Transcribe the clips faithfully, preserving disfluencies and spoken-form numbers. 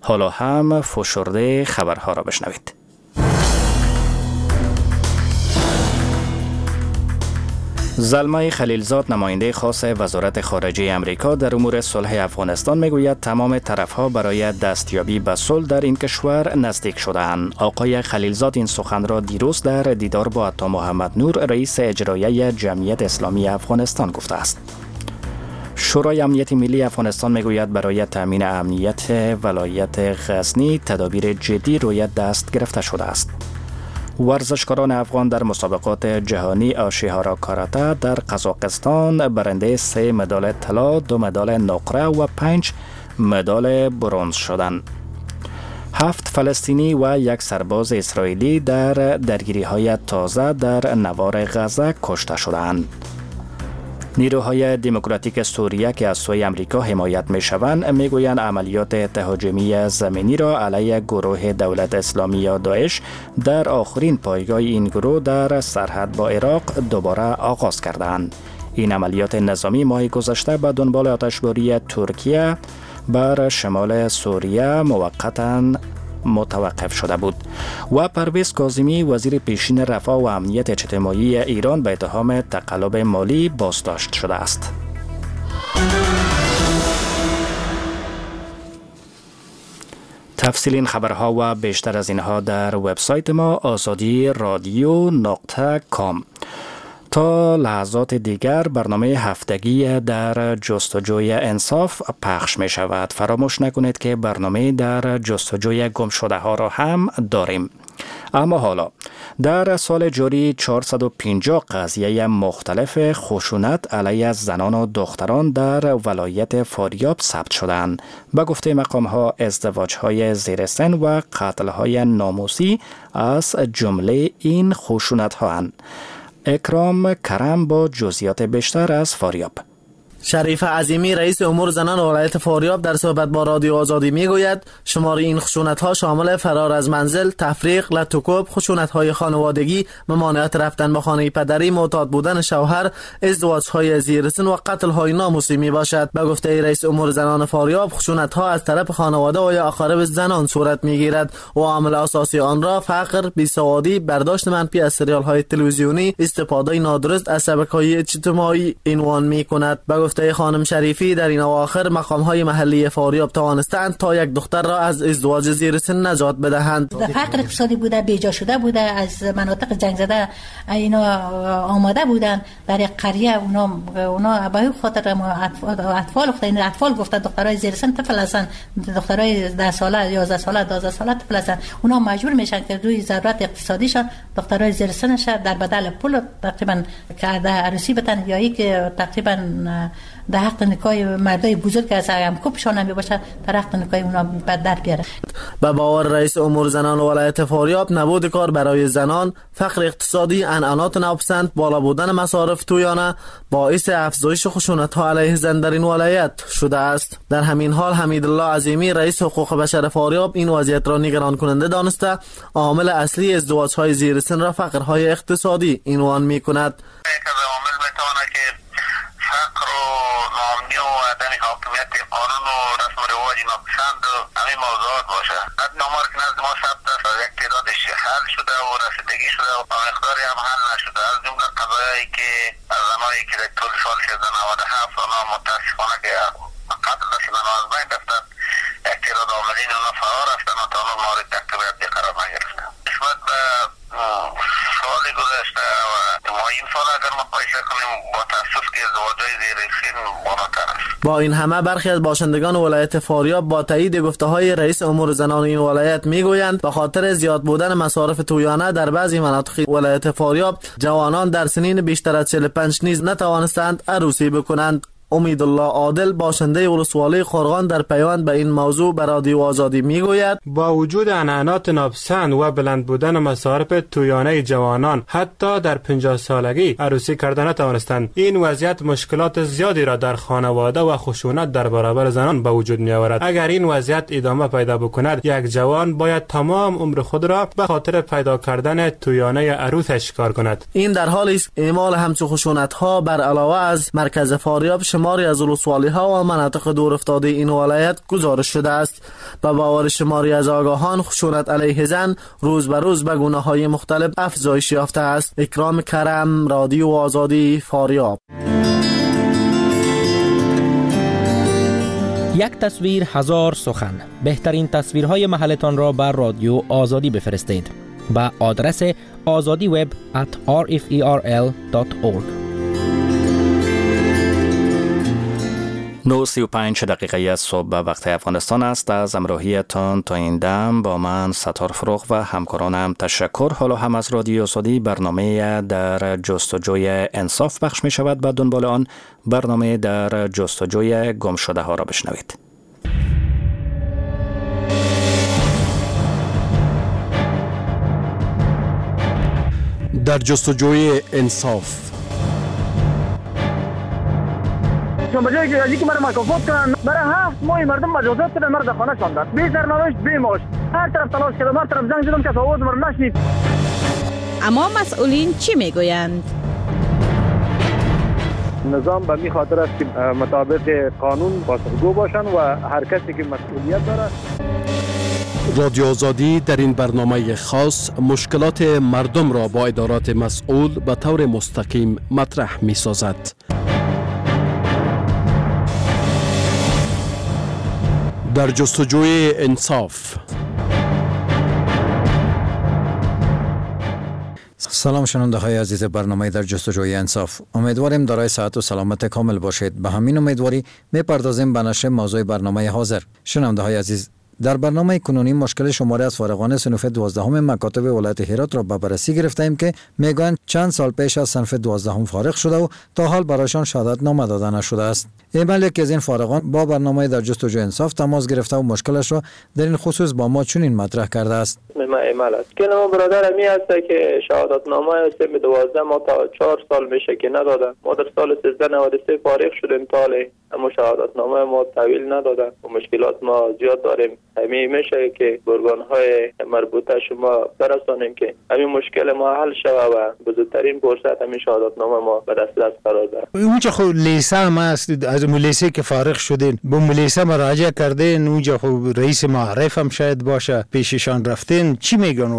حالا هم فشرده خبرها را بشنوید. زلمه خلیلزاد نماینده خاص وزارت خارجه امریکا در امور صلح افغانستان میگوید تمام طرفها برای دستیابی به صلح در این کشور نزدیک شده‌اند. آقای خلیلزاد این سخن را دیروز در دیدار با عطا محمد نور رئیس اجرایی جمعیت اسلامی افغانستان گفته است. شورای امنیت ملی افغانستان میگوید برای تامین امنیت ولایت غزنی تدابیر جدی روی دست گرفته شده است. ورزشکاران افغان در مسابقات جهانی آشیهارا کاراته در قزاقستان برنده سه مدال طلا، دو مدال نقره و پنج مدال برنز شدند. هفت فلسطینی و یک سرباز اسرائیلی در درگیری‌های تازه در نوار غزه کشته شدند. نیروهای دموکراتیک سوریه که از سوی امریکا حمایت می‌شوند میگویند عملیات تهاجمی زمینی را علیه گروه دولت اسلامی یا داعش در آخرین پایگاه این گروه در سرحد با عراق دوباره آغاز کردند. این عملیات نظامی ماه گذشته به دنبال آتشباری ترکیه بر شمال سوریه موقتاً متوقف شده بود. و پرویز کاظمی وزیر پیشین رفاه و امنیت اجتماعی ایران به اتهام تقلب مالی بازداشت شده است. تفصیل این خبرها و بیشتر از اینها در وبسایت ما آزادی رادیو نقطه کام. تا لحظات دیگر برنامه هفتگی در جستجوی انصاف پخش می شود. فراموش نکنید که برنامه در جستجوی گم شده ها را هم داریم. اما حالا در سال جاری چهارصد و پنجاه قضیه مختلف خشونت علیه زنان و دختران در ولایت فاریاب ثبت شدند. به گفته مقام‌ها ازدواج‌های زیر سن و قتل‌های ناموسی از جمله این خشونت‌هاند. اکرام کرم با جزئیات بیشتر از فاریاب. شریف عظیمی رئیس امور زنان ولایت فاریاب در صحبت با رادیو آزادی میگوید شمار این خشونت‌ها شامل فرار از منزل، تفریق، لط و کوب، خشونت‌های خانوادگی، ممانعت رفتن به خانه پدری، معتاد بودن شوهر، ازدواج‌های زیر سن و قتل‌های ناموسی میباشد. به گفته رئیس امور زنان فاریاب خشونت‌ها از طرف خانواده و یا اقارب زنان صورت میگیرد و عامل اساسی آن را فقر، بیسوادی، برداشت منفی از سریال‌های تلویزیونی، استفاده نادرست از شبکه‌های اجتماعی عنوان می‌کند. به گفته خانم شریفی در این اواخر مقام‌های محلی فاریاب توانستند تا یک دختر را از ازدواج زیر سن نجات بدهند. فقر اقتصادی بوده، بیجا شده بوده، از مناطق جنگ زده اینا آماده بودن در یک قریه. اونا اونا به خاطر اطفال افتادن، اطفال گفتن دخترای زیر سن طفل هستن، دخترای ده ساله، یازده ساله، دوازده ساله طفل هستن. اونا مجبور میشن که روی ضرورت اقتصادیشان دخترای زیر سنش در بدل پول تقریبا که عروسی بدن یا ای که تقریبا در حق نکای مردای بزرگ از هم کوبشان هم باشه در حق نکای اونا بعد در بیاره. به باور رئیس امور زنان ولایت فاریاب نبود کار برای زنان، فقر اقتصادی، عنعنات ناپسند، بالا بودن مصارف تویانه باعث افزایش خشونت‌ها علیه زن در این ولایت شده است. در همین حال حمیدالله عظیمی رئیس حقوق بشر فاریاب این وضعیت را نگران کننده دانسته عامل اصلی ازدواج‌های زیر سن را فقرهای اقتصادی عنوان می‌کند. فقر و ناامنی و عدم حاکمیت قانون و رسم و رواج ناپسند و همین موضوعات باشه. حد نامار که نزد ما ثبت است یک تعدادش حل شده و رسیدگی شده و مقداری هم حل نشده. از جمله قضایایی که زنایی که در طول سال سیزده نود و هفت اونا متاسفانه که قتل شدن و از بین رفتن، یک تعداد عاملین اونا فرار رفتن و تا اون مورد تعقیب قرار نگرفتن. نسبت به سال گذشته و ما این سال اگر مقایسه کنیم با تاسف که ازدواج‌های زیر سن بالاتر است. با این همه برخی از باشندگان ولایت فاریاب با تایید گفته‌های رئیس امور زنان این ولایت میگویند به خاطر زیاد بودن مصارف تویانه در بعضی مناطق ولایت فاریاب جوانان در سنین بیشتر از چهل و پنج نیز نتوانستند عروسی بکنند. امیدالله عادل باشنده ولسوالی خرغان در پیوند به این موضوع به رادیو آزادی میگوید با وجود عنعنات ناپسند و بلند بودن مصارف تویانه جوانان حتی در پنجاه سالگی عروسی کردن نتوانستند. این وضعیت مشکلات زیادی را در خانواده و خشونت در برابر زنان به وجود می آورد. اگر این وضعیت ادامه پیدا بکند یک جوان باید تمام عمر خود را به خاطر پیدا کردن تویانه عروسش کار کند. این در حالی است اعمال همچون خشونت ها بر علاوه از مرکز فاریاب شماری از ولسوالی ها و مناطق دور افتاده این ولایت گزارش شده است. به باور شماری از آگاهان، خشونت علیه زن روز به روز به گونه‌های مختلف افزایش یافته است. اکرام کرم، رادیو آزادی، فاریاب. یک تصویر هزار سخن. بهترین تصویرهای محلتان را بر رادیو آزادی بفرستید با آدرس آزادی وب ات آر اف ای آر ال دات اورگ. نه و سی و پنج دقیقه از صبح به وقت افغانستان است. از همراهیتان تا این دم با من ستار فروغ و همکارانم تشکر. حالا هم از رادیو آزادی برنامه در جستجوی انصاف پخش می شود. به دنبال آن برنامه در جستجوی گم شده ها را بشنوید. در جستجوی انصاف. چون بجای که ازی که مرا مکافات کنن، برای هفت ماه مردم مجازات کردن، مرا در خانه شاندن، بی سرنوشت بی معاش. هر طرف تلاش کردم، هر طرف زنگ زدم که آواز مرا نشنید. اما مسئولین چی میگویند؟ نظام به می خاطر است که مطابق قانون پاسخگو باشن و هر کسی که مسئولیت داره. رادیو آزادی در این برنامه خاص مشکلات مردم را با ادارات مسئول به طور مستقیم مطرح می سازد. در جستجوی انصاف. سلام شنونده های عزیز برنامه در جستجوی انصاف. امیدواریم دارای صحت و سلامت کامل باشید. به همین امیدواری میپردازیم به نشر موضوع برنامه حاضر. شنونده های عزیز، در برنامه کنونی مشکل شماری از فارغان صنف دوازدهم مکاتب ولایت هرات را به بررسی گرفتیم که میگویند چند سال پیش از صنف دوازدهم فارغ شده و تا حال برایشان شهادت نامه داده نشده است. ایمیل یکی از این فارغان با برنامه در جستجوی انصاف تماس گرفته و مشکلش را در این خصوص با ما چنین مطرح کرده است. ما ایمیل است که ما برادر می هست که شهادت نامه صنف دوازده ما تا چهار سال میشه که ندادن. ما در سال سیزده نود و سه فارغ شدیم تاله، اما شهادت نامه ما تحویل ندادن و مشکلات ما زیاد داریم. همین میشه که ارگان‌های مربوطه شما برسانیم که همین مشکل ما حل شود و بزرگترین فرصت همین شهادت نامه ما به دست قرار دارد. اونجا خب لیسه هم هست، از لیسه که فارغ شدین به لیسه مراجعه کردین، اونجا خب رئیس معرف هم شاید باشه پیششان رفتین، چی میگن؟ ما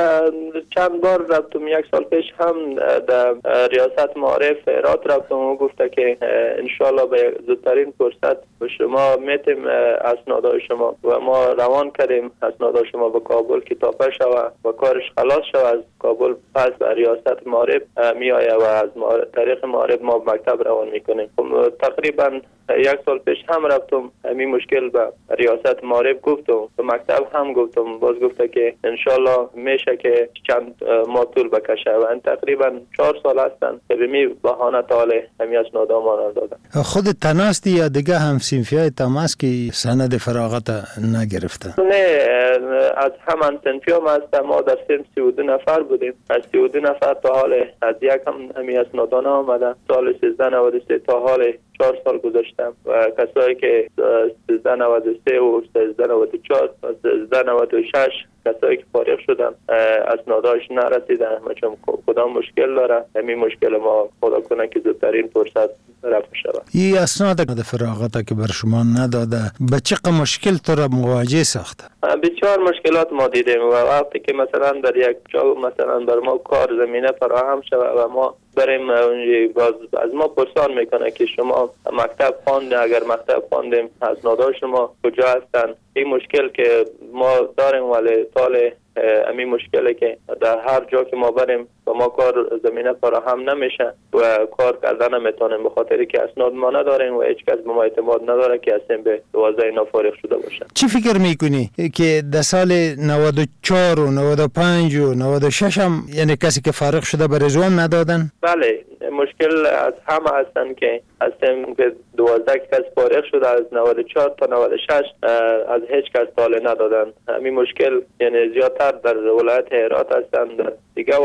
چند بار رفتم، یک سال پیش هم در ریاست معرف هرات رفتم و گفته که انشالله به زودترین فرصت به شما میتیم اسنادهای شما و ما روان کردیم اسنادهای شما به کابل که تاپه شود و کارش خلاص شود. از کابل پس به ریاست معرف می آید و از طریق معرف ما مکتب روان میکنیم. تقریبا یک سال پیش هم رفتم، همین مشکل به ریاست معرف گفتم، به مکتب هم گفتم، باز گفته که انشالله میشه که چند ماه طول بکشه و تقریبا چهار سال هستن که به می بهانه تاله همین اسنادها ما دادن. خود تناستی یا دیگه هم سنفیای تماس که سند فراغت نگرفته؟ نه، از همان سنفی هم هست. ما در سن سی و دو نفر بودیم، از سی و دو نفر تا حال از یک هم همین اسنادانه آمدن. سال سیزده نود و سه تا حال چهار سال گذاشتم و کسایی که سیزده نود و سه و سیزده نود و چهار و سیزده نود و شش کسایی که فارغ شدن اسناداش نرسیدن، چون کدام مشکل داره. همین مشکل ما خدا کنه که زودترین فرصت رفع شود. این اسناد فراغت که بر شما نداده به چه مشکل تو را مواجه ساخته؟ بسیار مشکلات ما دیدیم و وقتی که مثلا در یک جا مثلا بر ما کار زمینه فراهم شود و ما بریم باز از ما پرسان میکنه که شما مکتب خوانده، اگر مکتب خواندیم اسنادها شما کجا هستن. این مشکل که ما داریم ولی طال همین مشکلی که در هر جا که ما بریم و ما کار زمینه فراهم نمیشه و کار کردن نمیتونیم به خاطری که اسناد ما نداریم و هیچ کس به ما اعتماد نداره که اصلا به دوازده اینا فارغ شده باشه. چی فکر میکنی که در سال نود و چهار و نود و پنج و نود و شش هم یعنی کسی که فارغ شده به رضوان ندادن؟ بله، مشکل از همه هستن که اصلا که دوازده کس فارغ شده از نود و چهار تا نود و شش از هیچ کس طالع ندادن. همین مشکل یعنی زیادتر در ولایت هرات هستن، در دیگه ولایت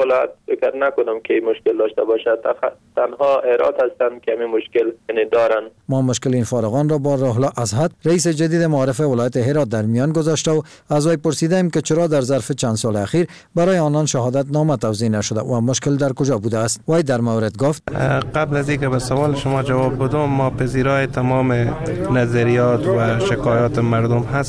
فکر نکنم که مشکل داشته باشد. تنها هرات هستند که همین مشکل یعنی دارن. ما مشکل این فارغان را با راهلا ازهد رئیس جدید معارف ولایت هرات در میان گذاشته و از وی پرسیدیم که چرا در ظرف چند سال اخیر برای آنان شهادت نامه توزیع نشده و مشکل در کجا بوده است. وی در مورد گفت قبل از اینکه به سوال شما جواب بدم، ما پذیرای تمام نظریات و شکایات مردم هست.